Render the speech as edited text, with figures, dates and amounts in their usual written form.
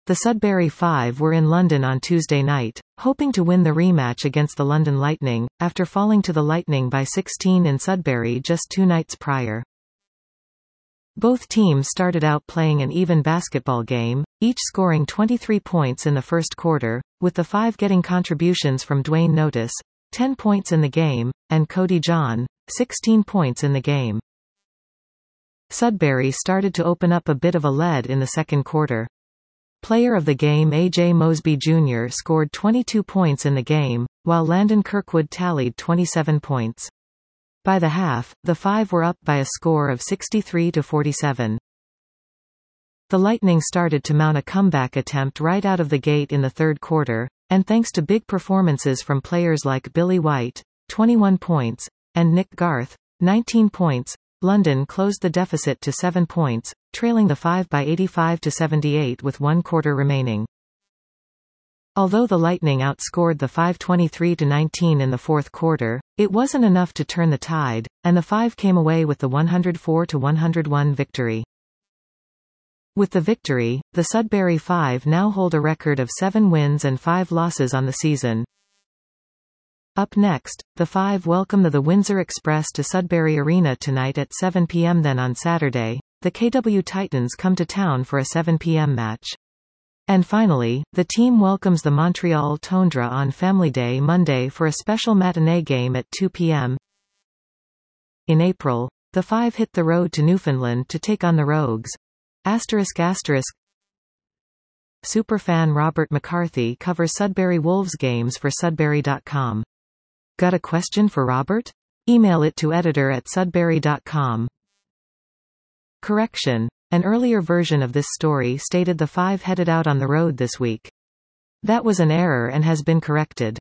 The Sudbury Five were in London on Tuesday night, hoping to win the rematch against the London Lightning, after falling to the Lightning by 16 in Sudbury just 2 nights prior. Both teams started out playing an even basketball game, each scoring 23 points in the first quarter, with the Five getting contributions from Dwayne Notice, 10 points in the game, and Cody John, 16 points in the game. Sudbury started to open up a bit of a lead in the second quarter. Player of the game A.J. Mosby Jr. scored 22 points in the game, while Landon Kirkwood tallied 27 points. By the half, the Five were up by a score of 63-47. The Lightning started to mount a comeback attempt right out of the gate in the third quarter, and thanks to big performances from players like Billy White, 21 points, and Nick Garth, 19 points, London closed the deficit to 7 points, trailing the Five by 85-78 with 1 quarter remaining. Although the Lightning outscored the Five 23-19 in the fourth quarter, it wasn't enough to turn the tide, and the Five came away with the 104-101 victory. With the victory, the Sudbury Five now hold a record of 7 wins and 5 losses on the season. Up next, the Five welcome the Windsor Express to Sudbury Arena tonight at 7 p.m. Then on Saturday, the KW Titans come to town for a 7 p.m. match. And finally, the team welcomes the Montreal Tundra on Family Day Monday for a special matinee game at 2 p.m. In April, the Five hit the road to Newfoundland to take on the Rogues. ***. Superfan Robert McCarthy covers Sudbury Wolves games for Sudbury.com. Got a question for Robert? Email it to editor@sudbury.com. Correction. An earlier version of this story stated the Five headed out on the road this week. That was an error and has been corrected.